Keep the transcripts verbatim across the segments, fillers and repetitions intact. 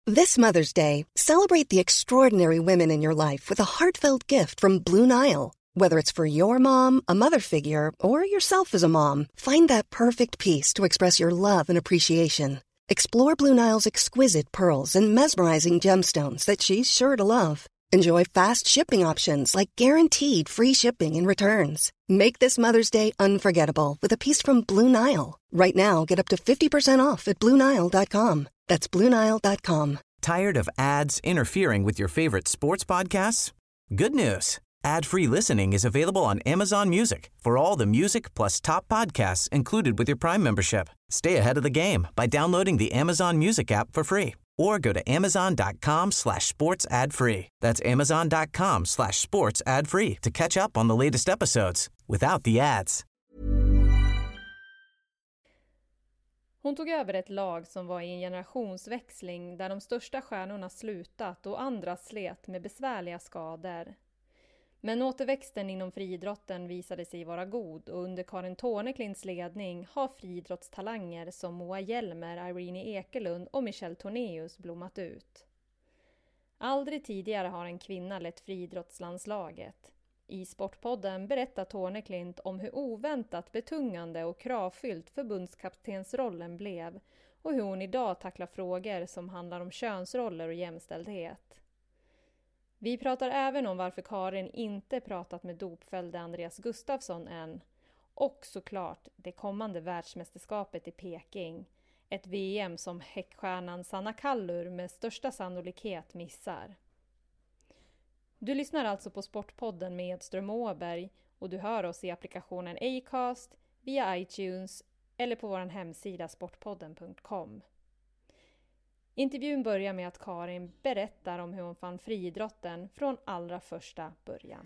This Mother's Day, celebrate the extraordinary women in your life with a heartfelt gift from Blue Nile. Whether it's for your mom, a mother figure, or yourself as a mom, find that perfect piece to express your love and appreciation. Explore Blue Nile's exquisite pearls and mesmerizing gemstones that she's sure to love. Enjoy fast shipping options like guaranteed free shipping and returns. Make this Mother's Day unforgettable with a piece from Blue Nile. Right now, get up to fifty percent off at blue nile dot com. That's blue nile dot com. Tired of ads interfering with your favorite sports podcasts? Good news. Ad-free listening is available on Amazon Music for all the music plus top podcasts included with your Prime membership. Stay ahead of the game by downloading the Amazon Music app for free or go to amazon.com slash sports ad free. That's amazon.com slash sports ad free to catch up on the latest episodes without the ads. Hon tog över ett lag som var i en generationsväxling där de största stjärnorna slutat och andra slet med besvärliga skador. Men återväxten inom friidrotten visade sig vara god och under Karin Torneklints ledning har friidrottstalanger som Moa Hjelmer, Irene Ekelund och Michelle Tornéus blommat ut. Aldrig tidigare har en kvinna lett friidrottslandslaget. I Sportpodden berättar Torneklint om hur oväntat betungande och kravfyllt förbundskaptensrollen blev och hur hon idag tacklar frågor som handlar om könsroller och jämställdhet. Vi pratar även om varför Karin inte pratat med dopföljde Andreas Gustafsson än. Och såklart det kommande världsmästerskapet i Peking. Ett V M som häckstjärnan Sanna Kallur med största sannolikhet missar. Du lyssnar alltså på Sportpodden med Edström Åberg och du hör oss i applikationen Acast, via iTunes eller på vår hemsida sportpodden punkt com. Intervjun börjar med att Karin berättar om hur hon fann friidrotten från allra första början.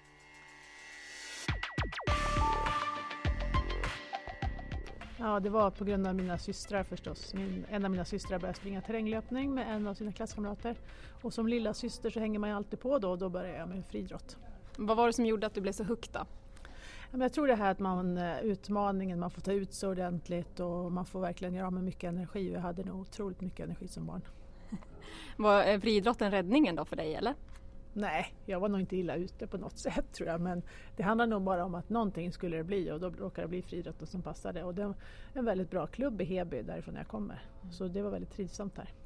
Ja, det var på grund av mina systrar förstås. Min, en av mina systrar började springa terränglöpning med en av sina klasskamrater. Och som lilla syster så hänger man ju alltid på då och då började jag med friidrott. Vad var det som gjorde att du blev så hooked då? Jag tror det här att man, utmaningen, man får ta ut så ordentligt och man får verkligen göra med mycket energi. Jag hade nog otroligt mycket energi som barn. Var friidrotten räddningen då för dig eller? Nej, jag var nog inte illa ute på något sätt tror jag. Men det handlar nog bara om att någonting skulle det bli och då råkade det bli friidrotten som passade. Och det är en väldigt bra klubb i Heby därifrån jag kommer. Så det var väldigt trivsamt här.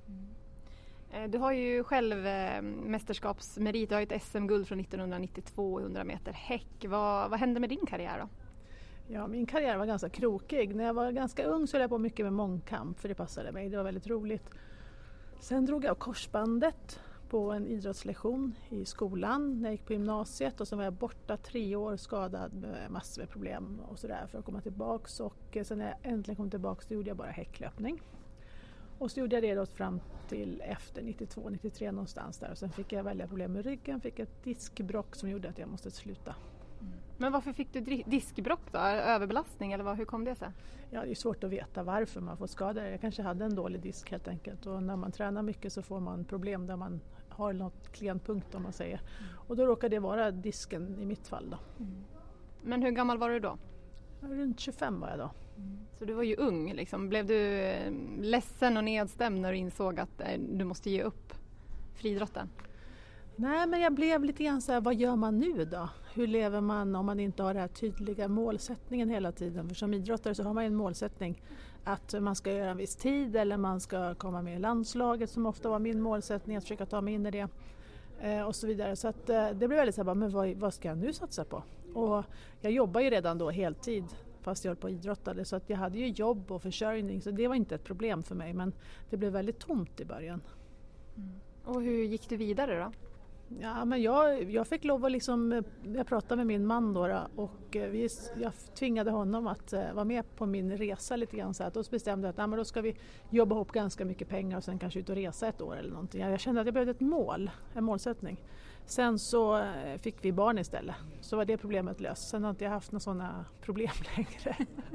Du har ju själv eh, mästerskapsmerit, du har ju ett S M-guld från nittonhundranittiotvå i hundra meter häck. Vad, vad hände med din karriär då? Ja, min karriär var ganska krokig. När jag var ganska ung så höll jag på mycket med mångkamp för det passade mig. Det var väldigt roligt. Sen drog jag av korsbandet på en idrottslektion i skolan när jag gick på gymnasiet och så var jag borta tre år skadad med massor med problem och sådär för att komma tillbaks. Och sen när jag äntligen kom tillbaks så gjorde jag bara häcklöpning. Och så gjorde jag det då fram till efter nittiotvå nittiotre någonstans där. Och sen fick jag välja problem med ryggen, fick ett diskbrock som gjorde att jag måste sluta. Mm. Men varför fick du diskbrock då? Överbelastning eller vad, hur kom det sig? Ja, det är svårt att veta varför man får skador. Jag kanske hade en dålig disk helt enkelt. Och när man tränar mycket så får man problem där man har något klientpunkt om man säger. Mm. Och då råkade det vara disken i mitt fall då. Mm. Men hur gammal var du då? Runt tjugofem var jag då. Mm. Så du var ju ung liksom. Blev du ledsen och nedstämd när du insåg att du måste ge upp friidrotten? Nej, men jag blev lite grann så här, vad gör man nu då? Hur lever man om man inte har den här tydliga målsättningen hela tiden? För som idrottare så har man en målsättning att man ska göra en viss tid eller man ska komma med i landslaget som ofta var min målsättning, att försöka ta mig in i det eh, och så vidare. Så att, eh, det blev väldigt så här, men vad, vad ska jag nu satsa på? Och jag jobbar ju redan då heltid fast jag höll på att idrottade så att jag hade ju jobb och försörjning så det var inte ett problem för mig men det blev väldigt tomt i början. Mm. Och hur gick du vidare då? Ja, men jag, jag fick lov att liksom, jag pratade med min man då, då och vi, jag tvingade honom att uh, vara med på min resa lite grann så att då bestämde jag att ja, men då ska vi jobba ihop ganska mycket pengar och sen kanske ut och resa ett år eller någonting. Jag kände att jag behövde ett mål, en målsättning. Sen så uh, fick vi barn istället, så var det problemet löst. Sen har inte jag haft några sådana problem längre.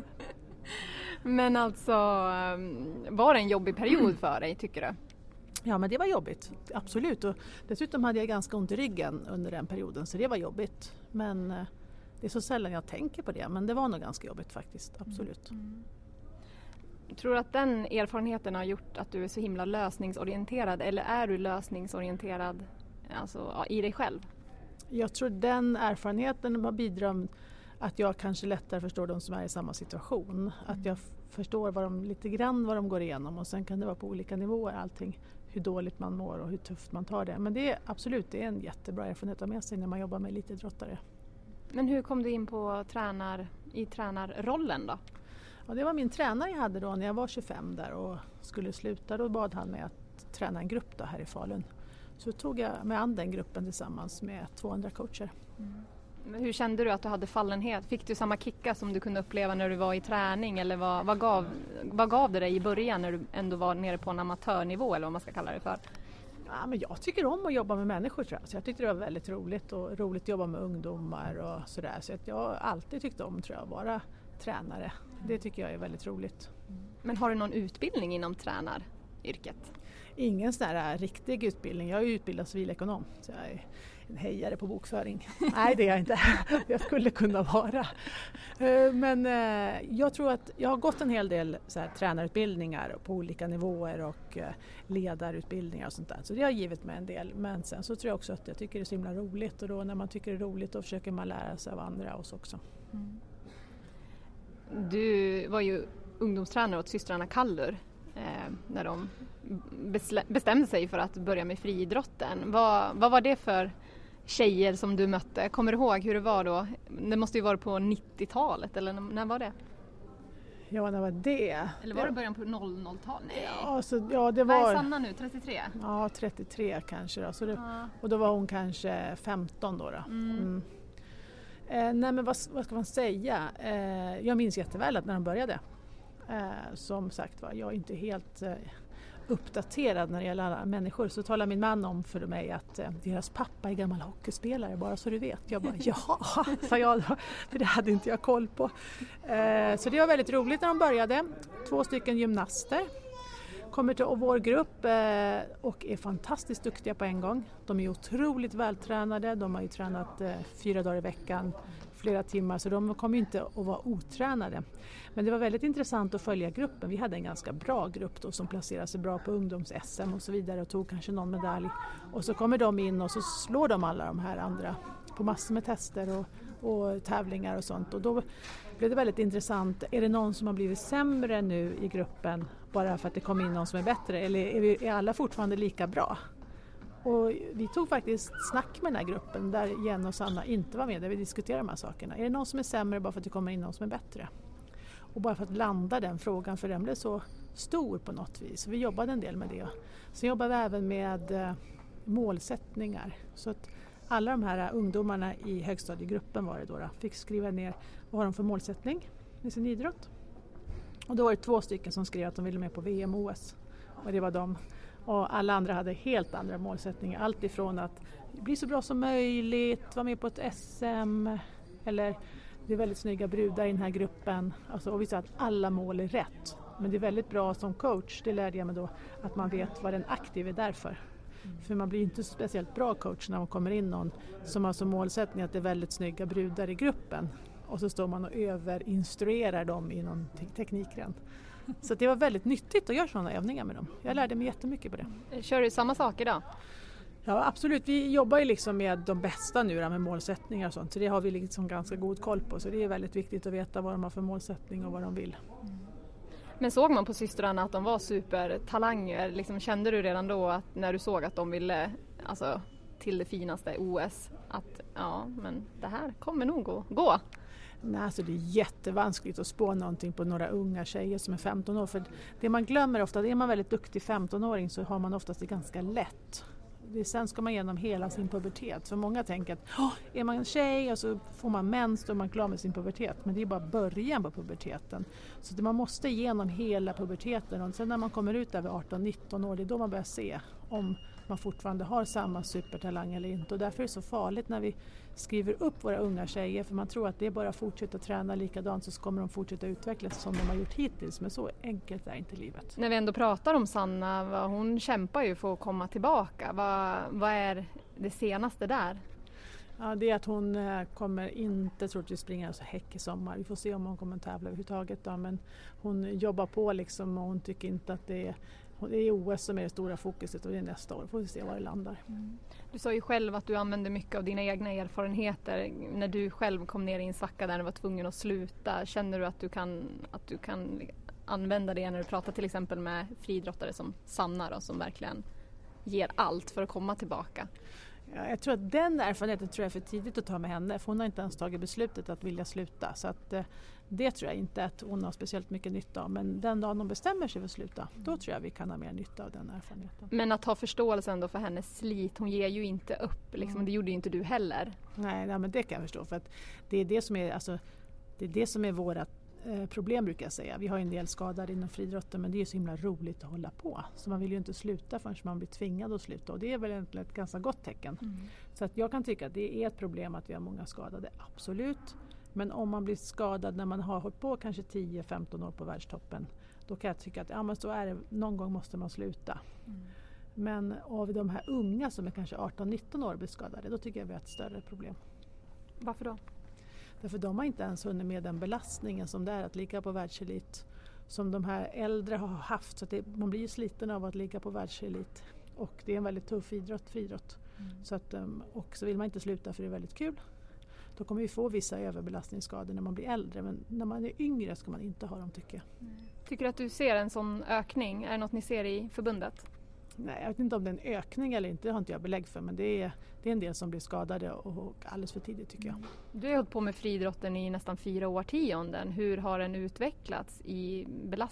Men alltså, var det en jobbig period för dig tycker du? Ja, men det var jobbigt, absolut. Och dessutom hade jag ganska ont i ryggen under den perioden så det var jobbigt. Men eh, det är så sällan jag tänker på det, men det var nog ganska jobbigt faktiskt, absolut. Mm. Tror du att den erfarenheten har gjort att du är så himla lösningsorienterad, eller är du lösningsorienterad alltså, ja, i dig själv? Jag tror den erfarenheten har bidragit att jag kanske lättare förstår de som är i samma situation. Mm. Att jag förstår vad de, lite grann vad de går igenom, och sen kan det vara på olika nivåer allting. Hur dåligt man mår och hur tufft man tar det. Men det är absolut det är en jättebra erfarenhet att ha med sig när man jobbar med elitidrottare. Men hur kom du in på tränar, i tränarrollen då? Ja, det var min tränare jag hade då när jag var tjugofem där och skulle sluta. Då bad han mig att träna en grupp då här i Falun. Så tog jag med an den gruppen tillsammans med tvåhundra coacher. Mm. Men hur kände du att du hade fallenhet? Fick du samma kicka som du kunde uppleva när du var i träning? Eller vad, vad, gav, vad gav det dig i början när du ändå var nere på en amatörnivå eller vad man ska kalla det för? Ja, men jag tycker om att jobba med människor, tror jag. Så jag tyckte det var väldigt roligt och roligt att jobba med ungdomar och sådär. Så att jag har alltid tyckt om, tror jag, att vara tränare. Det tycker jag är väldigt roligt. Men har du någon utbildning inom tränaryrket? Ingen sån här riktig utbildning. Jag är utbildad civilekonom, så jag är en hejare på bokföring. Nej, det är jag inte. Jag skulle kunna vara. Men jag tror att jag har gått en hel del så här, tränarutbildningar på olika nivåer och ledarutbildningar och sånt där. Så det har givit mig en del. Men sen så tror jag också att jag tycker det är så himla roligt, och då när man tycker det är roligt då försöker man lära sig av andra oss också. Mm. Du var ju ungdomstränare åt systrarna Kallur eh, när de bestämde sig för att börja med friidrotten. Vad, vad var det för tjejer som du mötte? Kommer du ihåg hur det var då? Det måste ju vara på nittiotalet, eller när var det? Ja, när var det? Eller var det början på noll noll-talet? Nej. Ja, så, ja, det var... Vad är Sanna nu? trettiotre? Ja, trettiotre kanske då. Så det, ja. Och då var hon kanske femton då. då. Mm. Mm. Eh, nej, men vad, vad ska man säga? Eh, jag minns jätteväl att när de började. Eh, som sagt var, jag är inte helt eh, uppdaterad när det gäller alla människor. Så talar min man om för mig att eh, deras pappa är gammal hockeyspelare, bara så du vet. Jag bara, jaha, sa jag då. För det hade inte jag koll på. Eh, så det var väldigt roligt när de började. Två stycken gymnaster. Kommer till vår grupp eh, och är fantastiskt duktiga på en gång. De är otroligt vältränade. De har ju tränat eh, fyra dagar i veckan, flera timmar. Så de kommer inte att vara otränade. Men det var väldigt intressant att följa gruppen. Vi hade en ganska bra grupp då, som placerade sig bra på ungdoms-S M och så vidare. Och tog kanske någon medalj. Och så kommer de in och så slår de alla de här andra på massor med tester och, och tävlingar och sånt. Och då blev det väldigt intressant. Är det någon som har blivit sämre nu i gruppen bara för att det kom in någon som är bättre? Eller är, vi, är alla fortfarande lika bra? Och vi tog faktiskt snack med den här gruppen där Jenny och Sanna inte var med, där vi diskuterade de här sakerna. Är det någon som är sämre bara för att det kommer in någon som är bättre? Och bara för att landa den frågan, för den blev så stor på något vis. Vi jobbade en del med det. Sen jobbade vi även med eh, målsättningar. Så att alla de här ungdomarna i högstadiegruppen var det då, då fick skriva ner vad har de för målsättning i sin idrott. Och då var det två stycken som skrev att de ville med på V M och O S. Och det var de. Och alla andra hade helt andra målsättningar. Allt ifrån att bli så bra som möjligt, vara med på ett S M. Eller det är väldigt snygga brudar i den här gruppen. Alltså, och vi sa att alla mål är rätt. Men det är väldigt bra som coach, det lärde jag mig då, att man vet vad den aktiv är därför. Mm. För man blir inte så speciellt bra coach när man kommer in någon som har som målsättning att det är väldigt snygga brudar i gruppen. Och så står man och överinstruerar dem i någon te- teknikgren. Så det var väldigt nyttigt att göra sådana övningar med dem. Jag lärde mig jättemycket på det. Kör du samma sak idag? Ja, absolut. Vi jobbar ju liksom med de bästa nu då, med målsättningar och sånt. Så det har vi liksom ganska god koll på. Så det är väldigt viktigt att veta vad de har för målsättning och vad de vill. Mm. Men såg man på systrarna att de var supertalanger? Liksom, kände du redan då att när du såg att de ville alltså, till det finaste O S att ja, men det här kommer nog gå? gå. Nej, alltså det är jättevanskligt att spå någonting på några unga tjejer som är femton år. För det man glömmer ofta, är man väldigt duktig femtonåring så har man oftast det ganska lätt. Det, sen ska man igenom hela sin pubertet. För många tänker att oh, är man en tjej och så får man mens då är man klar med sin pubertet. Men det är bara början på puberteten. Så det, man måste igenom hela puberteten. Och sen när man kommer ut över arton nitton år, det är då man börjar se om man fortfarande har samma supertalang eller inte. Och därför är det så farligt när vi skriver upp våra unga tjejer. För man tror att det är bara att fortsätta träna likadant så kommer de fortsätta utvecklas som de har gjort hittills. Men så enkelt är inte livet. När vi ändå pratar om Sanna, hon kämpar ju för att komma tillbaka. Vad, vad är det senaste där? Ja, det är att hon kommer inte troligtvis springa så häck i sommar. Vi får se om hon kommer tävla överhuvudtaget då, men hon jobbar på liksom och hon tycker inte att det är, det är O S som är det stora fokuset och det är nästa år. Får vi se var det landar. Mm. Du sa ju själv att du använde mycket av dina egna erfarenheter när du själv kom ner i en svacka där du var tvungen att sluta. Känner du att du kan, att du kan använda det när du pratar till exempel med friidrottare som Sanna då, som verkligen ger allt för att komma tillbaka? Ja, jag tror att den erfarenheten tror jag är för tidigt att ta med henne, för hon har inte ens tagit beslutet att vilja sluta. Så att, eh, det tror jag inte att hon har speciellt mycket nytta av. Men den dagen hon bestämmer sig för att sluta, då tror jag vi kan ha mer nytta av den erfarenheten. Men att ha förståelse ändå för hennes slit, hon ger ju inte upp. Liksom, mm. Det gjorde ju inte du heller. Nej, nej, men det kan jag förstå. För att det är det som är, alltså, det är, det som är våra problem brukar jag säga. Vi har en del skador inom friidrotten, men det är så himla roligt att hålla på. Så man vill ju inte sluta förrän man blir tvingad att sluta. Och det är väl ett, ett ganska gott tecken. Mm. Så att jag kan tycka att det är ett problem att vi har många skadade, absolut. Men om man blir skadad när man har hållit på kanske tio femton år på världstoppen, då kan jag tycka att ja, men så är det, någon gång måste man sluta. Mm. Men av de här unga som är kanske arton nitton år blir skadade, då tycker jag vi har ett större problem. Varför då? Därför de har inte ens hunnit med den belastningen som det är att ligga på världselit som de här äldre har haft. Så att det, man blir ju sliten av att ligga på världselit. Och det är en väldigt tuff idrott för idrott. Mm. Så att, och så vill man inte sluta för det är väldigt kul. Då kommer vi få vissa överbelastningsskador när man blir äldre. Men när man är yngre ska man inte ha dem, tycker jag. Mm. Tycker du att du ser en sån ökning? Är det något ni ser i förbundet? Nej, jag vet inte om det är en ökning eller inte, det har inte jag belägg för. Men det är, det är en del som blir skadade och, och alldeles för tidigt, tycker jag. Du har hållit på med friidrotten i nästan fyra årtionden. Hur har den utvecklats i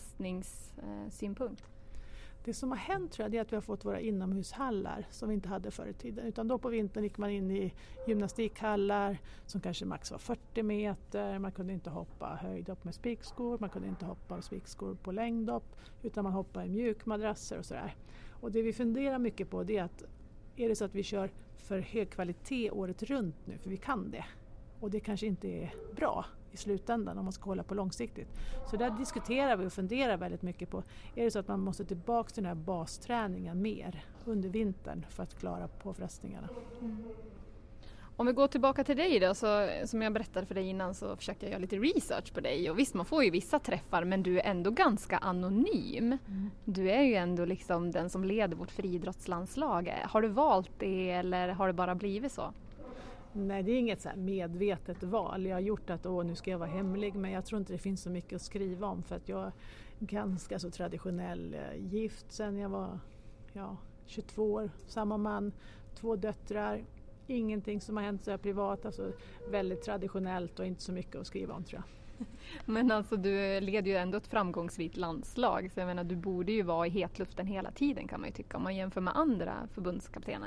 belastningssynpunkt? Det som har hänt tror jag är att vi har fått våra inomhushallar som vi inte hade förr i tiden. Utan då på vintern gick man in i gymnastikhallar som kanske max var fyrtio meter. Man kunde inte hoppa höjdhopp med spikskor, man kunde inte hoppa spikskor på längdhopp, utan man hoppade i mjukmadrasser och sådär. Och det vi funderar mycket på det är att är det så att vi kör för hög kvalitet året runt nu, för vi kan det. Och det kanske inte är bra i slutändan om man ska hålla på långsiktigt. Så där diskuterar vi och funderar väldigt mycket på, är det så att man måste tillbaka till den här basträningen mer under vintern för att klara påfrestningarna. Mm. Om vi går tillbaka till dig då, så som jag berättade för dig innan så försökte jag göra lite research på dig. Och visst, man får ju vissa träffar, men du är ändå ganska anonym. Mm. Du är ju ändå liksom den som leder vårt friidrottslandslag. Har du valt det eller har det bara blivit så? Nej, det är inget så här medvetet val. Jag har gjort att åh, nu ska jag vara hemlig, men jag tror inte det finns så mycket att skriva om för att jag är ganska så traditionell, gift sen jag var ja, tjugotvå år, samma man, två döttrar, ingenting som har hänt så här privat, alltså väldigt traditionellt och inte så mycket att skriva om, tror jag. Men alltså du leder ju ändå ett framgångsrikt landslag, så jag menar du borde ju vara i hetluften hela tiden, kan man ju tycka, om man jämför med andra förbundskaptener.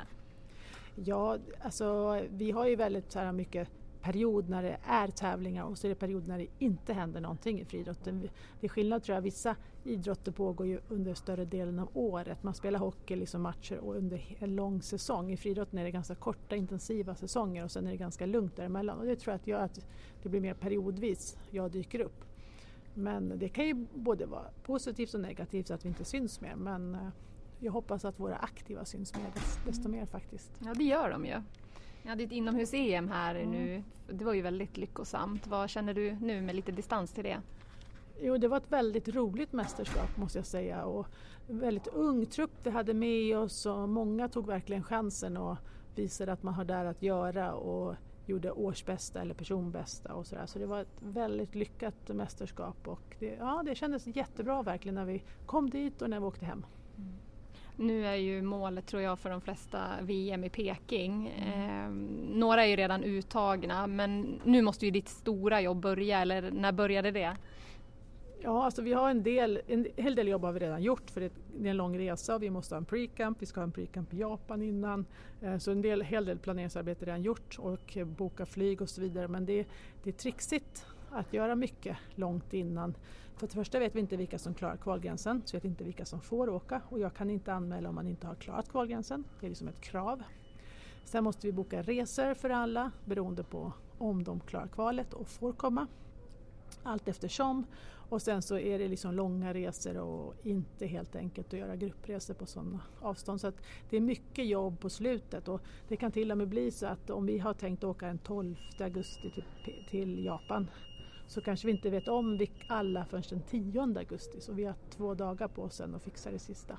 Ja, alltså vi har ju väldigt så här mycket period när det är tävlingar och så är det period när det inte händer någonting i friidrotten. Det är skillnad, tror jag, vissa idrotter pågår ju under större delen av året. Man spelar hockey liksom matcher och under en lång säsong. I friidrotten är det ganska korta intensiva säsonger och sen är det ganska lugnt däremellan. Och det tror jag att gör att det blir mer periodvis jag dyker upp. Men det kan ju både vara positivt och negativt att vi inte syns mer, men jag hoppas att våra aktiva syns mer, desto mer faktiskt. Ja, det gör de ju. Jag hade ett inomhus-E M här mm. nu. Det var ju väldigt lyckosamt. Vad känner du nu med lite distans till det? Jo, det var ett väldigt roligt mästerskap, måste jag säga. Och en väldigt ung trupp vi hade med oss och många tog verkligen chansen och visade att man har där att göra och gjorde årsbästa eller personbästa och sådär. Så det var ett väldigt lyckat mästerskap och det, ja, det kändes jättebra verkligen när vi kom dit och när vi åkte hem. Mm. Nu är ju målet, tror jag, för de flesta V M i Peking. Eh, några är ju redan uttagna, men nu måste ju ditt stora jobb börja, eller när började det? Ja, alltså vi har en del, en hel del jobb har vi redan gjort, för det är en lång resa och vi måste ha en pre-camp, vi ska ha en pre-camp i Japan innan. Eh, så en del, hel del planeringsarbete är redan gjort och boka flyg och så vidare, men det, det är trixigt att göra mycket långt innan. För det första vet vi inte vilka som klarar kvalgränsen, så jag vet inte vilka som får åka och jag kan inte anmäla om man inte har klarat kvalgränsen. Det är liksom ett krav. Sen måste vi boka resor för alla beroende på om de klarar kvalet och får komma. allt eftersom. Och sen så är det liksom långa resor och inte helt enkelt att göra gruppresor på sådana avstånd. Så att det är mycket jobb på slutet och det kan till och med bli så att om vi har tänkt åka den tolfte augusti till, till Japan så kanske vi inte vet om vi alla förrän den tionde augusti. Så vi har två dagar på oss sen att fixa det sista.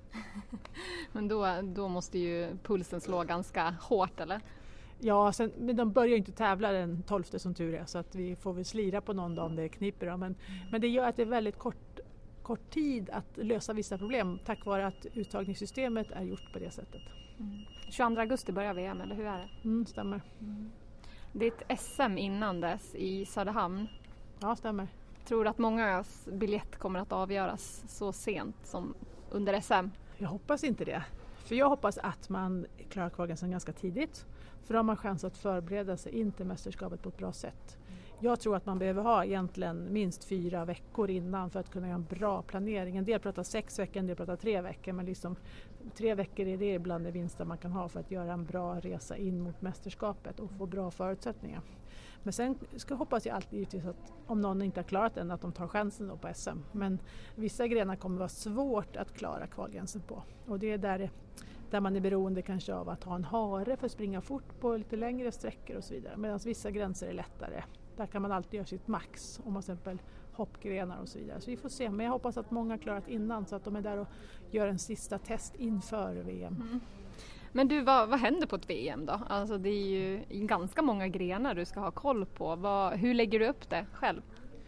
Men då, då måste ju pulsen slå ganska hårt, eller? Ja, sen, men de börjar inte tävla den tolfte som tur är så att vi får väl slira på någon dag om det kniper. Då. Men, mm. men det gör att det är väldigt kort, kort tid att lösa vissa problem tack vare att uttagningssystemet är gjort på det sättet. Mm. tjugoandra augusti börjar V M, eller hur är det? Mm, stämmer. Mm. Det är ett S M innan dess i Söderhamn. Ja, stämmer. Tror du att mångas biljett kommer att avgöras så sent som under S M? Jag hoppas inte det. För jag hoppas att man klarar kvalgränsen ganska tidigt. För då har man chans att förbereda sig in till mästerskapet på ett bra sätt. Jag tror att man behöver ha egentligen minst fyra veckor innan för att kunna göra en bra planering. En del pratar sex veckor, en del pratar tre veckor. Men liksom, tre veckor är det ibland det vinsta man kan ha för att göra en bra resa in mot mästerskapet och få bra förutsättningar. Men sen ska hoppas jag alltid givetvis att om någon inte har klarat den att de tar chansen då på S M. Men vissa grenar kommer vara svårt att klara kvalgränsen på. Och det är där, det, där man är beroende kanske av att ha en hare för att springa fort på lite längre sträckor och så vidare. Medan vissa gränser är lättare. Där kan man alltid göra sitt max om man till exempel hoppgrenar och så vidare. Så vi får se. Men jag hoppas att många har klarat innan så att de är där och gör en sista test inför V M. Mm. Men du, vad, vad händer på ett V M då? Alltså det är ju ganska många grenar du ska ha koll på. Vad, hur lägger du upp det själv?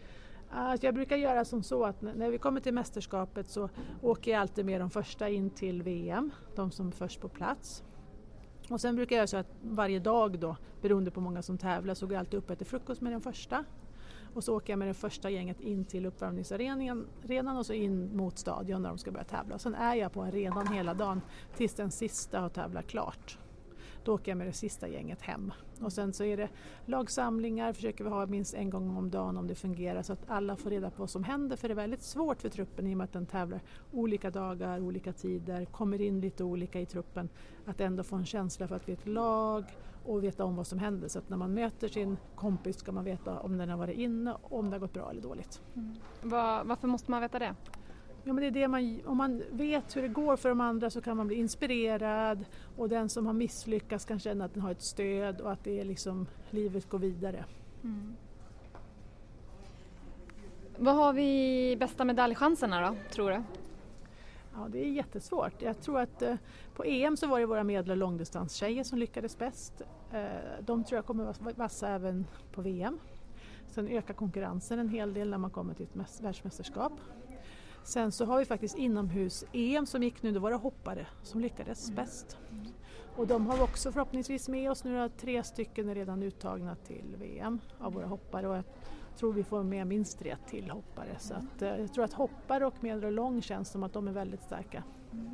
Alltså jag brukar göra som så att när vi kommer till mästerskapet så åker jag alltid med de första in till V M. De som är först på plats. Och sen brukar jag göra så att varje dag då, beroende på många som tävlar, så går jag alltid upp efter frukost med den första. Och så åker jag med det första gänget in till uppvärmningsarenan och så in mot stadion när de ska börja tävla. Och sen är jag på arenan hela dagen tills den sista har tävlat klart. Då åker jag med det sista gänget hem. Och sen så är det lagsamlingar, försöker vi ha minst en gång om dagen om det fungerar så att alla får reda på vad som händer. För det är väldigt svårt för truppen i och med att den tävlar olika dagar, olika tider, kommer in lite olika i truppen. Att ändå få en känsla för att vi är ett lag och veta om vad som händer. Så att när man möter sin kompis ska man veta om den har varit inne och om det har gått bra eller dåligt. Mm. Var, varför måste man veta det? Ja, men det är det man, om man vet hur det går för de andra så kan man bli inspirerad och den som har misslyckats kan känna att den har ett stöd och att det är liksom, livet går vidare. Mm. Vad har vi bästa medaljchanserna då, tror du? Ja, det är jättesvårt. Jag tror att eh, på E M så var det våra medel- och långdistanstjejer som lyckades bäst. Eh, de tror jag kommer vara vassa även på V M. Sen ökar konkurrensen en hel del när man kommer till ett mäs- världsmästerskap. Sen så har vi faktiskt inomhus-E M som gick nu, då var det hoppare som lyckades mm. bäst. Mm. Och de har också förhoppningsvis med oss nu, tre stycken är redan uttagna till V M av våra hoppare och jag tror vi får med minst tre till hoppare. Mm. Så att, eh, jag tror att hoppare och medel och lång känns som att de är väldigt starka.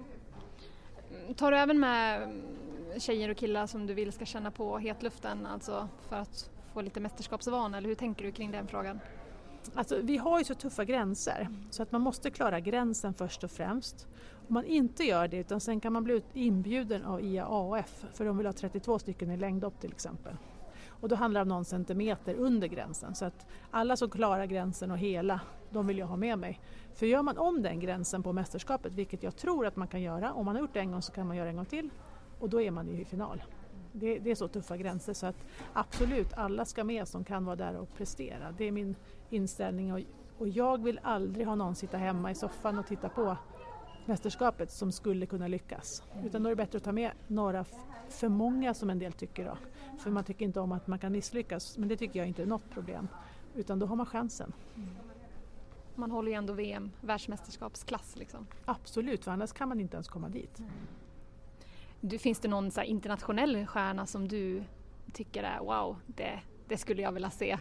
Mm. Tar du även med tjejer och killar som du vill ska känna på hetluften, alltså för att få lite mästerskapsvan, eller hur tänker du kring den frågan? Alltså, vi har ju så tuffa gränser så att man måste klara gränsen först och främst. Om man inte gör det utan sen kan man bli inbjuden av I A A F för de vill ha trettiotvå stycken i längdhopp till exempel. Och då handlar det om någon centimeter under gränsen så att alla som klarar gränsen och hela, de vill jag ha med mig. För gör man om den gränsen på mästerskapet, vilket jag tror att man kan göra, om man har gjort det en gång så kan man göra en gång till och då är man i final. Det, det är så tuffa gränser så att absolut alla ska med som kan vara där och prestera. Det är min inställning och, och jag vill aldrig ha någon sitta hemma i soffan och titta på mästerskapet som skulle kunna lyckas. Utan då är det bättre att ta med några f- för många som en del tycker då. För man tycker inte om att man kan misslyckas, men det tycker jag inte är något problem. Utan då har man chansen. Mm. Man håller ju ändå V M, världsmästerskapsklass liksom. Absolut, för annars kan man inte ens komma dit. Mm. Du, finns det någon så här internationell stjärna som du tycker är wow, det, det skulle jag vilja se?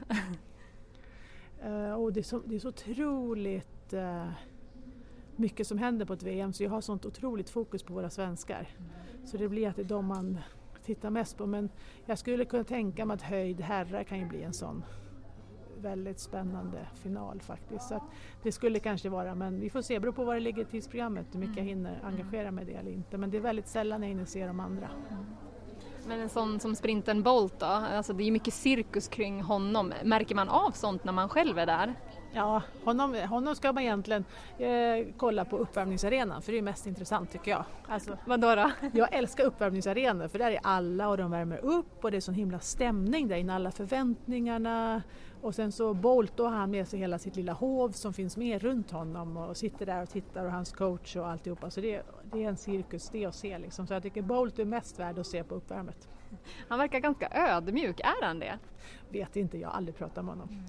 uh, och det, är så, det är så otroligt uh, mycket som händer på ett V M så jag har sånt otroligt fokus på våra svenskar. Mm. Så det blir att det är de man tittar mest på. Men jag skulle kunna tänka mig att höjd herrar kan ju bli en sån väldigt spännande final faktiskt. Så att det skulle kanske vara, men vi får se, beror på vad det ligger i tidsprogrammet, hur mycket jag hinner engagera mig i det eller inte. Men det är väldigt sällan jag hinner se de andra. Mm. Men en sån som sprintern Bolt då, alltså det är ju mycket cirkus kring honom. Märker man av sånt när man själv är där? Ja, honom, honom ska man egentligen eh, kolla på uppvärmningsarenan, för det är mest intressant tycker jag. Alltså, Vad då då? Jag älskar uppvärmningsarenor, för där är alla och de värmer upp och det är sån himla stämning där inne, alla förväntningarna. Och sen så Bolt, då har han med sig hela sitt lilla hov som finns med runt honom och sitter där och tittar, och hans coach och alltihopa. Så det, det är en cirkus det att se liksom. Så jag tycker Bolt är mest värd att se på uppvärmet. Han verkar ganska ödmjuk, är han det? Vet inte, jag har aldrig pratat med honom.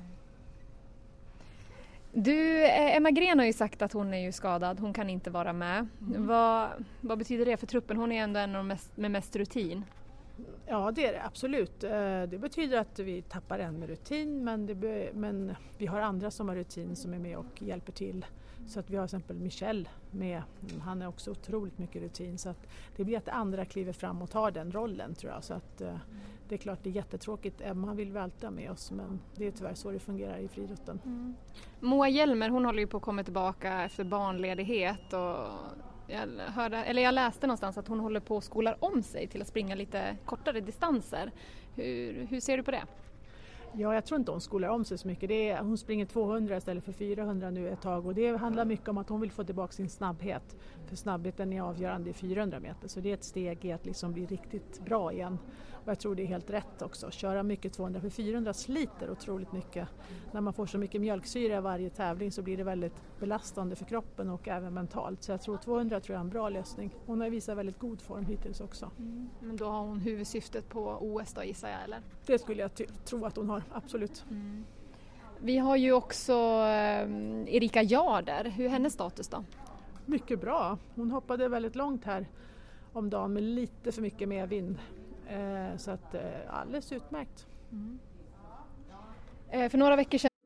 Du, Emma Gren har ju sagt att hon är ju skadad, hon kan inte vara med. Mm. Vad, vad betyder det för truppen? Hon är ändå en av de mest, med mest rutin. Ja, det är det absolut. Det betyder att vi tappar en med rutin, men, det be, men vi har andra som har rutin som är med och hjälper till. Så att vi har till exempel Michel med, han är också otroligt mycket rutin, så att det blir att andra kliver fram och tar den rollen tror jag. Så att det är klart det är jättetråkigt, Emma vill vi alltid ha med oss, men det är tyvärr så det fungerar i friidrotten. Mm. Moa Hjelmer, hon håller ju på att komma tillbaka efter barnledighet och jag, hörde, eller jag läste någonstans att hon håller på att skola om sig till att springa lite kortare distanser. Hur, hur ser du på det? Ja, jag tror inte hon skolar om sig så mycket. Det är, hon springer tvåhundra istället för fyrahundra nu ett tag, och det handlar mycket om att hon vill få tillbaka sin snabbhet. För snabbheten är avgörande i fyrahundra meter, så det är ett steg i att liksom bli riktigt bra igen. Och jag tror det är helt rätt också, köra mycket tvåhundra, för fyrahundra sliter otroligt mycket. När man får så mycket mjölksyra i varje tävling så blir det väldigt belastande för kroppen och även mentalt. Så jag tror tvåhundra tror jag är en bra lösning. Hon har visat väldigt god form hittills också. Mm. Men då har hon huvudsyftet på O S då, gissar jag, eller? Det skulle jag ty- tro att hon har, absolut. Mm. Vi har ju också eh, Erika Jarder. Hur är hennes status då? Mycket bra. Hon hoppade väldigt långt här om dagen med lite för mycket mer vind. Eh, så att eh, alldeles utmärkt. Mm. Eh, för några veckor sedan.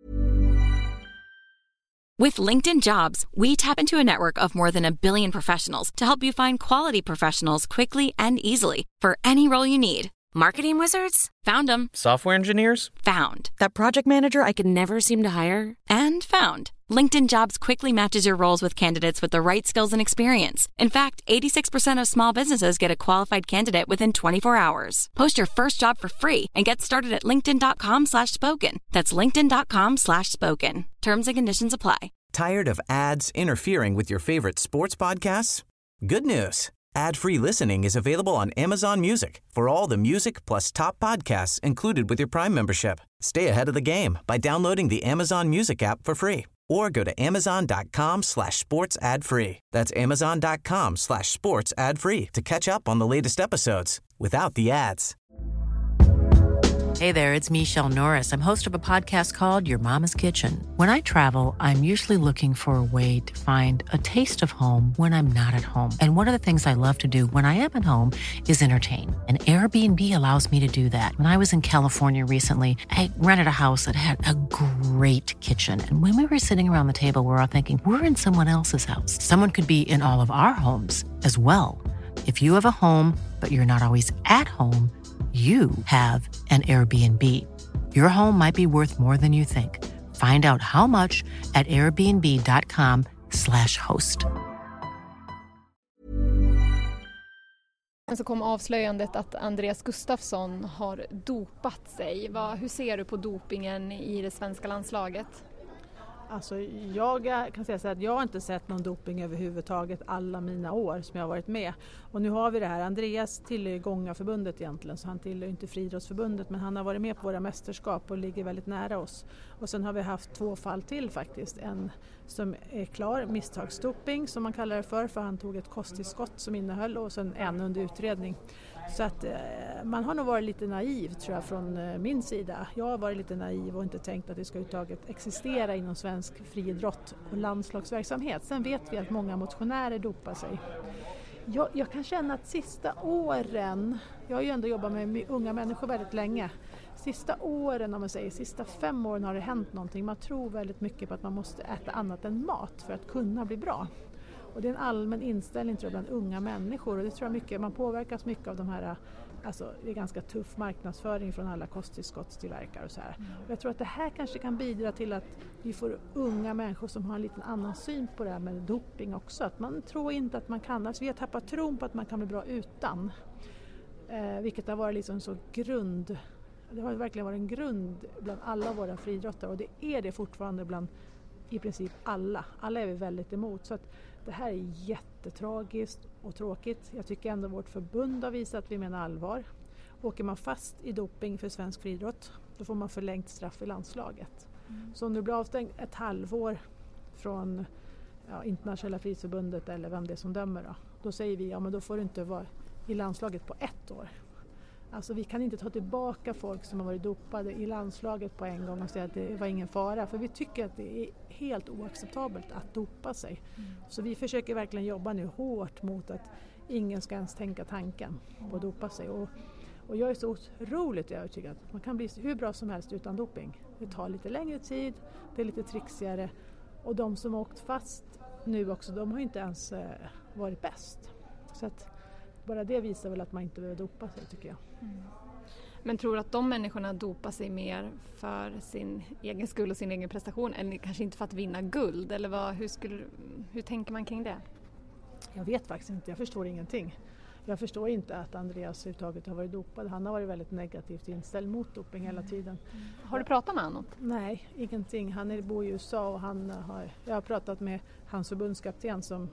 With LinkedIn Jobs, we tap into a network of more than a billion professionals to help you find quality professionals quickly and easily for any role you need. Marketing wizards? Found them. Software engineers? Found. That project manager I could never seem to hire? And found. LinkedIn Jobs quickly matches your roles with candidates with the right skills and experience. In fact, eighty-six percent of small businesses get a qualified candidate within twenty-four hours. Post your first job for free and get started at linkedin.com slash spoken. That's linkedin.com slash spoken. Terms and conditions apply. Tired of ads interfering with your favorite sports podcasts? Good news. Ad-free listening is available on Amazon Music for all the music plus top podcasts included with your Prime membership. Stay ahead of the game by downloading the Amazon Music app for free or go to amazon.com slash sports ad free. That's amazon.com slash sports ad free to catch up on the latest episodes without the ads. Hey there, it's Michelle Norris. I'm host of a podcast called Your Mama's Kitchen. When I travel, I'm usually looking for a way to find a taste of home when I'm not at home. And one of the things I love to do when I am at home is entertain. And Airbnb allows me to do that. When I was in California recently, I rented a house that had a great kitchen. And when we were sitting around the table, we were all thinking, we're in someone else's house. Someone could be in all of our homes as well. If you have a home, but you're not always at home, you have an Airbnb. Your home might be worth more than you think. Find out how much at airbnb.com slash host. Så kom avslöjandet att Andreas Gustafsson har dopat sig. Vad, hur ser du på dopingen i det svenska landslaget? Alltså jag kan säga så att jag har inte sett någon doping överhuvudtaget alla mina år som jag har varit med. Och nu har vi det här, Andreas tillhör Gångaförbundet egentligen, så han tillhör inte Friidrottsförbundet, men han har varit med på våra mästerskap och ligger väldigt nära oss. Och sen har vi haft två fall till faktiskt, en som är klar, misstagsdoping som man kallar det för, för han tog ett kosttillskott som innehöll, och sen en under utredning. Så att eh, man har nog varit lite naiv tror jag från eh, min sida. Jag har varit lite naiv och inte tänkt att det ska uttaget existera inom svensk friidrott och landslagsverksamhet. Sen vet vi att många motionärer dopar sig. Jag, jag kan känna att sista åren, jag har ju ändå jobbat med unga människor väldigt länge. Sista åren, om man säger, sista fem åren har det hänt någonting. Man tror väldigt mycket på att man måste äta annat än mat för att kunna bli bra. Och det är en allmän inställning tror jag bland unga människor, och det tror jag mycket, man påverkas mycket av de här, alltså det är ganska tuff marknadsföring från alla kosttillskottstillverkare och så här. Mm. Och jag tror att det här kanske kan bidra till att vi får unga människor som har en liten annan syn på det här med doping också. Att man tror inte att man kan, alltså vi har tappat tron på att man kan bli bra utan. Eh, vilket har varit liksom så grund, det har verkligen varit en grund bland alla våra friidrottare, och det är det fortfarande bland i princip alla. Alla är vi väldigt emot, så att det här är jättetragiskt och tråkigt. Jag tycker ändå vårt förbund har visat att vi menar allvar. Åker man fast i doping för svensk friidrott, då får man förlängt straff i landslaget. Mm. Så om du blir avstängd ett halvår från ja, internationella friidrottsförbundet eller vem det är som dömer då, då säger vi ja men då får du inte vara i landslaget på ett år. Alltså vi kan inte ta tillbaka folk som har varit dopade i landslaget på en gång och säga att det var ingen fara, för vi tycker att det är helt oacceptabelt att dopa sig. Mm. Så vi försöker verkligen jobba nu hårt mot att ingen ska ens tänka tanken på att dopa sig. Och, och jag är så otroligt övertygad att man kan bli hur bra som helst utan doping. Det tar lite längre tid, det är lite trixigare, och de som har åkt fast nu också, de har inte ens eh, varit bäst. Så att bara det visar väl att man inte behöver dopa sig, tycker jag. Mm. Men tror du att de människorna dopar sig mer för sin egen skull och sin egen prestation, eller kanske inte för att vinna guld? Eller vad, hur, skulle, hur tänker man kring det? Jag vet faktiskt inte, jag förstår ingenting. Jag förstår inte att Andreas överhuvudtaget har varit dopad. Han har varit väldigt negativt inställd mot doping hela tiden. Mm. Har du pratat med honom? Nej, ingenting. Han är, bor i U S A och han har, jag har pratat med hans förbundskapten som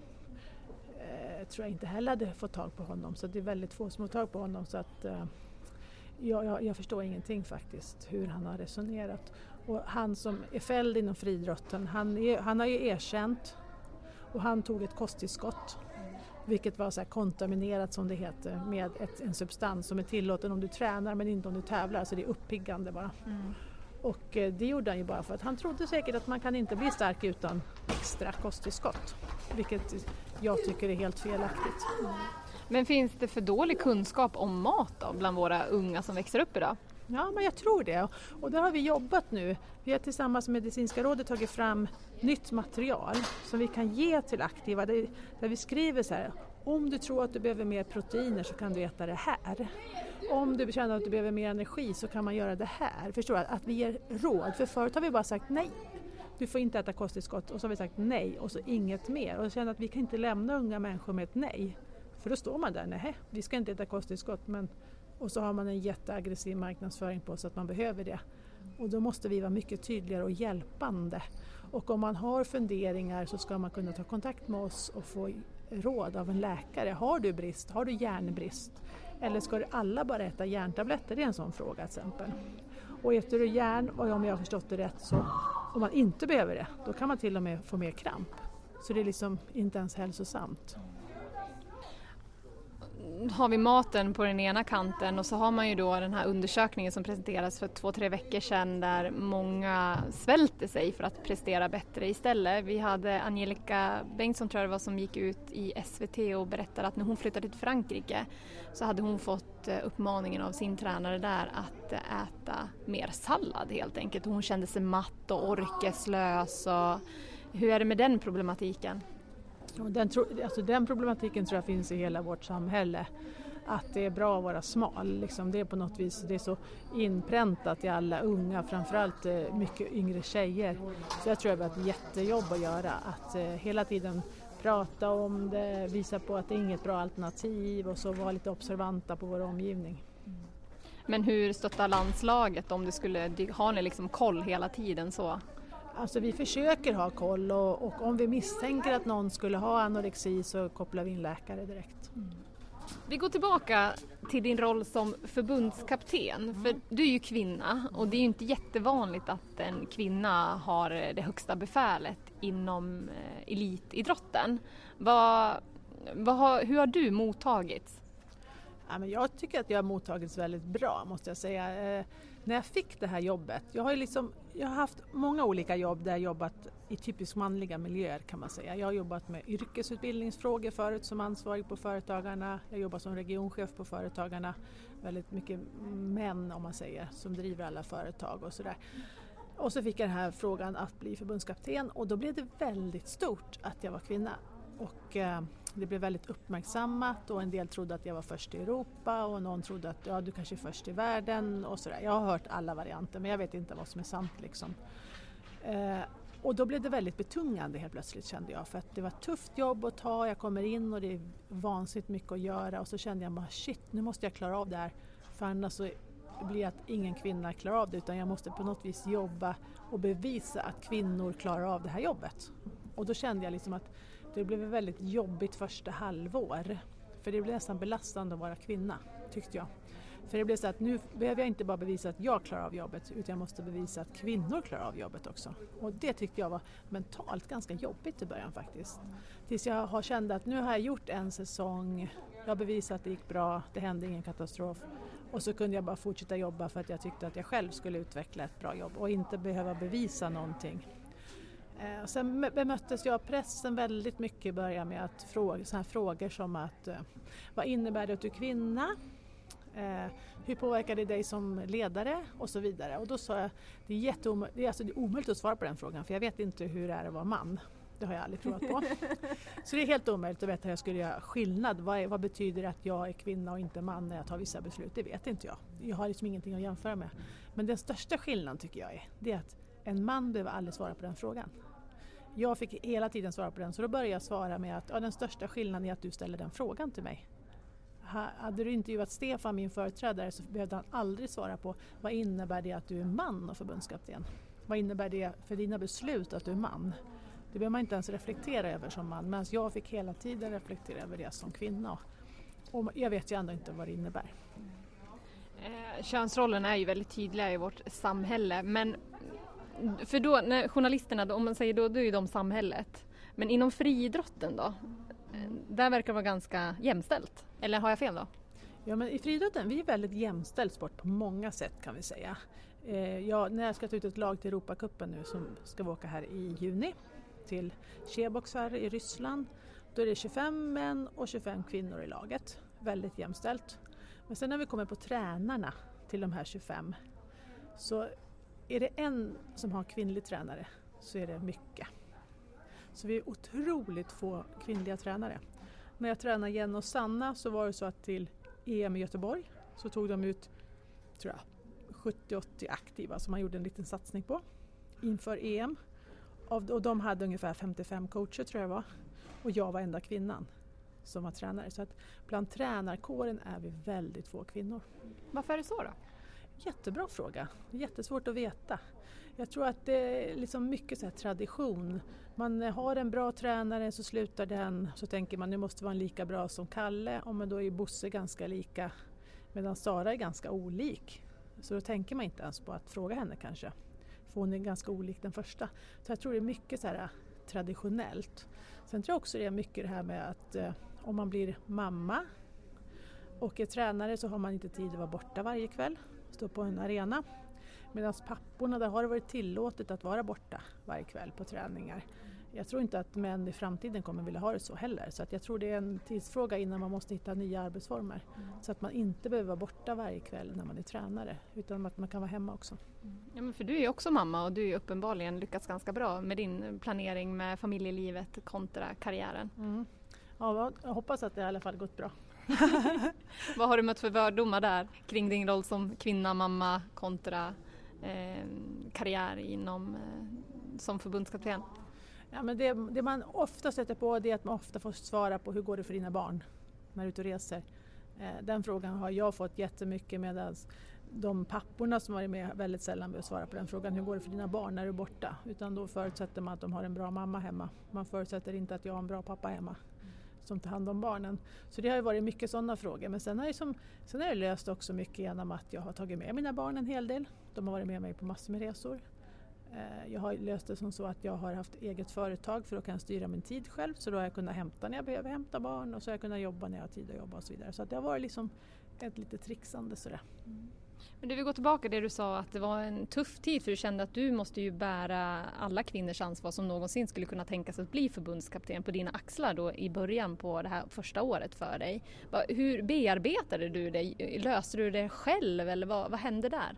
eh, tror jag inte heller hade fått tag på honom. Så det är väldigt få som har tag på honom. Så att, eh, jag, jag, jag förstår ingenting faktiskt hur han har resonerat. Och han som är fälld inom friidrotten, han, är, han har ju erkänt och han tog ett kosttillskott. Vilket var så här kontaminerat som det heter, med ett, en substans som är tillåten om du tränar men inte om du tävlar, så det är uppiggande bara. Mm. Och eh, det gjorde han ju bara för att han trodde säkert att man kan inte bli stark utan extra kosttillskott. Vilket jag tycker är helt felaktigt. Mm. Men finns det för dålig kunskap om mat då, bland våra unga som växer upp idag? Ja, men jag tror det. Och där har vi jobbat nu. Vi har tillsammans med Medicinska rådet tagit fram nytt material som vi kan ge till aktiva. Där vi skriver så här: om du tror att du behöver mer proteiner så kan du äta det här. Om du känner att du behöver mer energi så kan man göra det här. Förstår du? Att vi ger råd. För förut har vi bara sagt nej. Du får inte äta kosttillskott. Och så har vi sagt nej och så inget mer. Och jag känner att vi kan inte lämna unga människor med ett nej. För då står man där, nej, vi ska inte äta kosttillskott, men och så har man en jätteaggressiv marknadsföring på så att man behöver det. Och då måste vi vara mycket tydligare och hjälpande. Och om man har funderingar så ska man kunna ta kontakt med oss och få råd av en läkare. Har du brist? Har du järnbrist? Eller ska du alla bara äta järntabletter? Det är en sån fråga till exempel. Och äter du järn, och om jag har förstått det rätt, så om man inte behöver det, då kan man till och med få mer kramp. Så det är liksom inte ens hälsosamt. Har vi maten på den ena kanten, och så har man ju då den här undersökningen som presenterades för två, tre veckor sedan där många svälter sig för att prestera bättre istället. Vi hade Angelica Bengtsson, tror jag det var, som gick ut i S V T och berättade att när hon flyttade till Frankrike så hade hon fått uppmaningen av sin tränare där att äta mer sallad helt enkelt. Hon kände sig matt och orkeslös. Och hur är det med den problematiken? Den, alltså den problematiken tror jag finns i hela vårt samhälle. Att det är bra att vara smal. Liksom det är på något vis, det är så inpräntat i alla unga, framförallt mycket yngre tjejer. Så jag tror att det är ett jättejobb att göra. Att eh, hela tiden prata om det, visa på att det är inget bra alternativ och så vara lite observanta på vår omgivning. Mm. Men hur stöttar landslaget om det skulle, har ni liksom koll hela tiden så? Alltså vi försöker ha koll, och, och om vi misstänker att någon skulle ha anorexi så kopplar vi in läkare direkt. Mm. Vi går tillbaka till din roll som förbundskapten, mm. för du är ju kvinna och det är ju inte jättevanligt att en kvinna har det högsta befälet inom eh, elitidrotten. Vad, vad har, hur har du mottagits? Ja, men jag tycker att jag har mottagits väldigt bra, måste jag säga. Eh, när jag fick det här jobbet, jag har ju liksom, jag har haft många olika jobb där jag jobbat i typiskt manliga miljöer kan man säga. Jag har jobbat med yrkesutbildningsfrågor förut som ansvarig på Företagarna. Jag jobbar som regionchef på Företagarna. Väldigt mycket män om man säger som driver alla företag och sådär. Och så fick jag den här frågan att bli förbundskapten, och då blev det väldigt stort att jag var kvinna. Och eh, det blev väldigt uppmärksammat, och en del trodde att jag var först i Europa och någon trodde att ja, du kanske är först i världen och sådär. Jag har hört alla varianter, men jag vet inte vad som är sant liksom. Eh, Och då blev det väldigt betungande helt plötsligt, kände jag. För att det var ett tufft jobb att ta, jag kommer in och det är vansinnigt mycket att göra. Och så kände jag bara shit, nu måste jag klara av det här. För annars så blir det att ingen kvinna klarar av det, utan jag måste på något vis jobba och bevisa att kvinnor klarar av det här jobbet. Och då kände jag liksom att det blev väldigt jobbigt första halvår. För det blev nästan belastande att vara kvinna, tyckte jag. För det blev så att nu behöver jag inte bara bevisa att jag klarar av jobbet, utan jag måste bevisa att kvinnor klarar av jobbet också. Och det tyckte jag var mentalt ganska jobbigt i början faktiskt. Tills jag har känt att nu har jag gjort en säsong, jag har bevisat att det gick bra, det hände ingen katastrof. Och så kunde jag bara fortsätta jobba för att jag tyckte att jag själv skulle utveckla ett bra jobb och inte behöva bevisa någonting. Eh, sen bemöttes jag av pressen väldigt mycket i början med att fråga, så här frågor som att eh, vad innebär det att du är kvinna? Eh, hur påverkar det dig som ledare? Och så vidare. Och då sa jag, det är, jätteom- det är, alltså, det är omöjligt att svara på den frågan, för jag vet inte hur det är att vara man. Det har jag aldrig provat på. Så det är helt omöjligt att veta hur jag skulle göra skillnad. Vad, är, vad betyder det att jag är kvinna och inte man när jag tar vissa beslut? Det vet inte jag. Jag har liksom ingenting att jämföra med. Men den största skillnaden tycker jag är, det är att en man behöver aldrig svara på den frågan. Jag fick hela tiden svara på den, så då började jag svara med att ja, den största skillnaden är att du ställer den frågan till mig. Hade du intervjuat Stefan, min företrädare, så behövde han aldrig svara på vad innebär det att du är man och förbundskapten? Vad innebär det för dina beslut att du är man? Det behöver man inte ens reflektera över som man, men jag fick hela tiden reflektera över det som kvinna. Och jag vet ju ändå inte vad det innebär. Eh, könsrollerna är ju väldigt tydliga i vårt samhälle, men för då, när journalisterna, om man säger då, då är ju de samhället. Men inom friidrotten då? Där verkar det vara ganska jämställt. Eller har jag fel då? Ja, men i friidrotten, vi är väldigt jämställd sport på många sätt kan vi säga. Eh, jag, när jag ska ta ut ett lag till Europacupen nu som ska vi åka här i juni till Cheboksar i Ryssland. Då är det tjugofem män och tjugofem kvinnor i laget. Väldigt jämställt. Men sen när vi kommer på tränarna till de här tjugofem, så är det en som har kvinnlig tränare så är det mycket. Så vi är otroligt få kvinnliga tränare. När jag tränade Jenny och Sanna så var det så att till E M i Göteborg så tog de ut, tror jag, sjuttio åttio aktiva som man gjorde en liten satsning på inför E M. Och de hade ungefär femtiofem coacher, tror jag var. Och jag var enda kvinnan som var tränare. Så att bland tränarkåren är vi väldigt få kvinnor. Varför är det så då? Jättebra fråga. Jättesvårt att veta. Jag tror att det är liksom mycket så här tradition. Man har en bra tränare så slutar den, så tänker man nu måste vara lika bra som Kalle. Och men då är Bosse ganska lika, medan Sara är ganska olik. Så då tänker man inte ens på att fråga henne kanske. För hon är ganska olik den första. Så jag tror det är mycket så här traditionellt. Sen tror jag också det är mycket det här med att eh, om man blir mamma och är tränare så har man inte tid att vara borta varje kväll. Stå på en arena. Medan papporna, där har det varit tillåtet att vara borta varje kväll på träningar. Jag tror inte att män i framtiden kommer vilja ha det så heller. Så att jag tror det är en tidsfråga innan man måste hitta nya arbetsformer. Mm. Så att man inte behöver vara borta varje kväll när man är tränare. Utan att man kan vara hemma också. Ja, men för du är ju också mamma och du är uppenbarligen lyckats ganska bra med din planering med familjelivet kontra karriären. Mm. Ja, jag hoppas att det i alla fall gått bra. Vad har du mött för fördomar där kring din roll som kvinna, mamma kontra eh, karriär inom eh, som förbundskapten? Ja, men det, det man ofta sätter på det är att man ofta får svara på hur går det för dina barn när du är ute och reser. Eh, den frågan har jag fått jättemycket, medan de papporna som varit med väldigt sällan behöver svara på den frågan, hur går det för dina barn när du är borta? Utan då förutsätter man att de har en bra mamma hemma. Man förutsätter inte att jag har en bra pappa hemma som tar hand om barnen. Så det har ju varit mycket sådana frågor. Men sen har, jag som, sen har jag löst också mycket genom att jag har tagit med mina barn en hel del. De har varit med mig på massor med resor. Jag har löst det som så att jag har haft eget företag för att kunna styra min tid själv. Så då har jag kunnat hämta när jag behöver hämta barn och så har jag kunnat jobba när jag har tid att jobba och så vidare. Så att det har varit liksom ett lite trixande sådär. Mm. Men du vill gå tillbaka till det du sa att det var en tuff tid för du kände att du måste ju bära alla kvinnors ansvar som någonsin skulle kunna tänka sig att bli förbundskapten på dina axlar då i början på det här första året för dig. Hur bearbetade du det? Löste du det själv eller vad, vad hände där?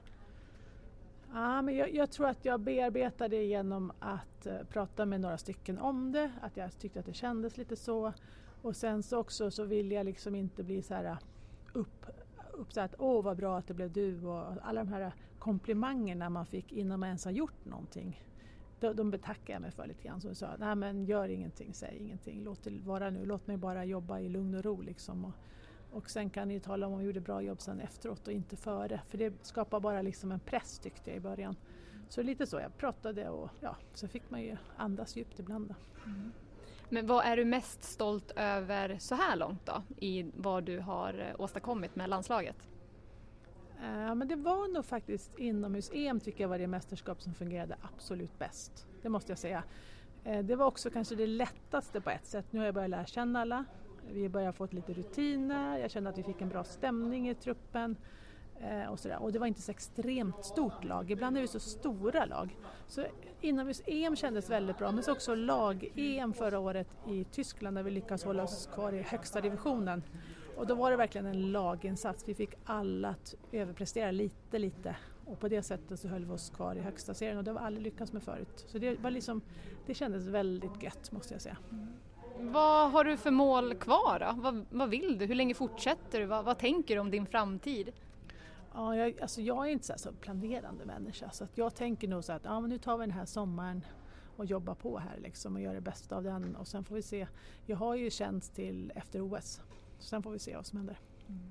Ja, men jag, jag tror att jag bearbetade det genom att uh, prata med några stycken om det. Att jag tyckte att det kändes lite så. Och sen så också så vill jag liksom inte bli så här upp, upp så att åh vad bra att det blev du. Och alla de här komplimangerna man fick innan man ens har gjort någonting. de, de betackade jag mig för lite grann. Så de sa, nej men gör ingenting, säg ingenting, låt det vara nu, låt mig bara jobba i lugn och ro liksom. Och, och sen kan ni tala om om jag gjorde bra jobb sen efteråt och inte före. För det skapar bara liksom en press tyckte jag i början. Så lite så, jag pratade och ja, så fick man ju andas djupt ibland då. Mm. Men vad är du mest stolt över så här långt då? I vad du har åstadkommit med landslaget? Ja, men det var nog faktiskt inomhus-E M tycker jag var det mästerskap som fungerade absolut bäst. Det måste jag säga. Det var också kanske det lättaste på ett sätt. Nu har jag börjat lära känna alla. Vi börjar få lite rutiner. Jag kände att vi fick en bra stämning i truppen. Och, sådär. Och det var inte så extremt stort lag. Ibland är vi så stora lag. Så inomhus-E M kändes väldigt bra. Men så också lag-E M förra året i Tyskland där vi lyckades hålla oss kvar i högsta divisionen. Och då var det verkligen en laginsats. Vi fick alla att överprestera lite, lite. Och på det sättet så höll vi oss kvar i högsta serien. Och det var aldrig lyckats med förut. Så det, var liksom, det kändes väldigt gött måste jag säga. Mm. Vad har du för mål kvar då? Vad, vad vill du? Hur länge fortsätter du? Vad, vad tänker du om din framtid? Ja, jag, alltså jag är inte så, här så planerande människa. Så att jag tänker nog så att ja, men nu tar vi den här sommaren och jobbar på här liksom, och gör det bästa av den. Och sen får vi se. Jag har ju tjänst till efter O S. Sen får vi se vad som händer. Mm.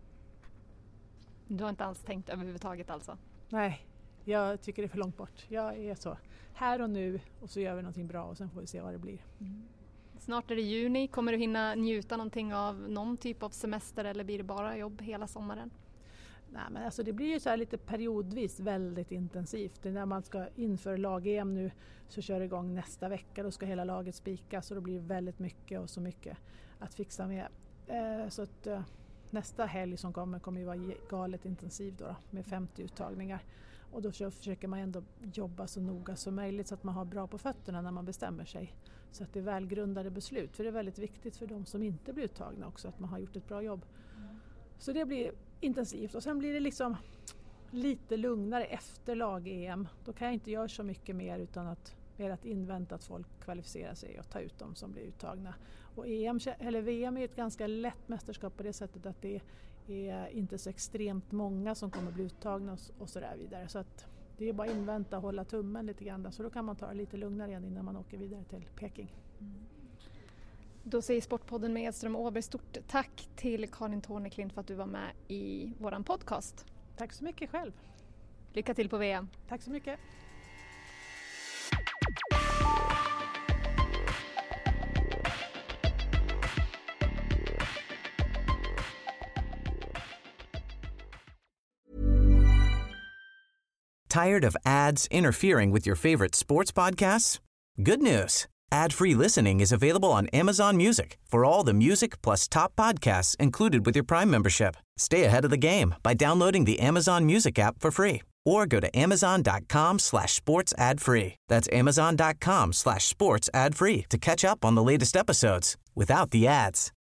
Du har inte alls tänkt överhuvudtaget alltså? Nej, jag tycker det är för långt bort. Jag är så här och nu och så gör vi någonting bra och sen får vi se vad det blir. Mm. Snart är det juni. Kommer du hinna njuta någonting av någon typ av semester eller blir det bara jobb hela sommaren? Nej, men alltså det blir ju så här lite periodvis väldigt intensivt. Det är när man ska inför lag-E M nu så kör det igång nästa vecka. Då ska hela laget spikas och då blir det väldigt mycket och så mycket att fixa med. Så att nästa helg som kommer kommer ju vara galet intensiv då, då med femtio uttagningar. Och då försöker man ändå jobba så noga som möjligt så att man har bra på fötterna när man bestämmer sig. Så att det är välgrundade beslut. För det är väldigt viktigt för de som inte blir uttagna också att man har gjort ett bra jobb. Mm. Så det blir intensivt. Och sen blir det liksom lite lugnare efter lag-E M. Då kan jag inte göra så mycket mer utan att, mer att invänta att folk kvalificerar sig och ta ut dem som blir uttagna. Och E M, eller V M är ett ganska lätt mästerskap på det sättet att det är inte så extremt många som kommer bli uttagna och, och så där vidare. Så att det är bara invänta och hålla tummen lite grann. Så då kan man ta det lite lugnare igen innan man åker vidare till Peking. Mm. Då säger Sportpodden med Edström Åberg stort tack till Karin Torneklint för att du var med i våran podcast. Tack så mycket själv. Lycka till på V M. Tack så mycket. Tired of ads interfering with your favorite sports podcasts? Good news. Ad-free listening is available on Amazon Music for all the music plus top podcasts included with your Prime membership. Stay ahead of the game by downloading the Amazon Music app for free or go to amazon.com slash sports ad free. That's amazon.com slash sports ad free to catch up on the latest episodes without the ads.